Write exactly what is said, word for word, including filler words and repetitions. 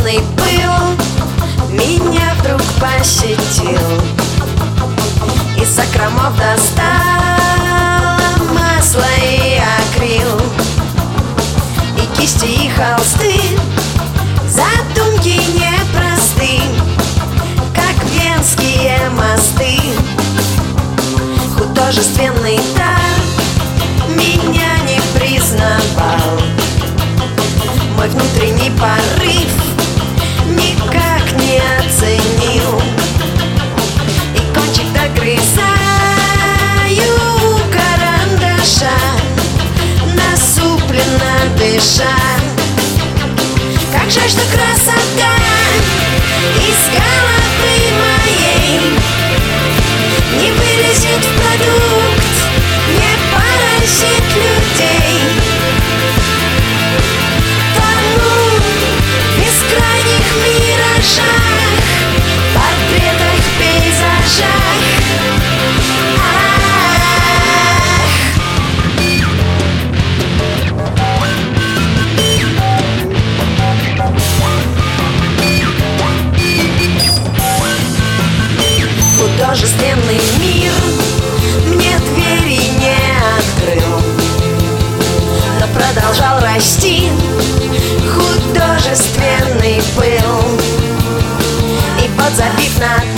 художественный пыл меня вдруг посетил. Из закромов достал масло и акрил, и кисти, и холсты, задумки непросты, как венские мосты. Художественный дар меня не признавал, мой внутренний порыв никак не оценил. И кончик догрызаю карандаша, насупленно дыша. Как жаль, что красота из головы моей не вылезет в продукт, не поразит людей. Тону в бескрайних миражах, портретах, пейзажах. Художественный мир мне двери не открыл, но продолжал расти художественный пыл. И подзабив на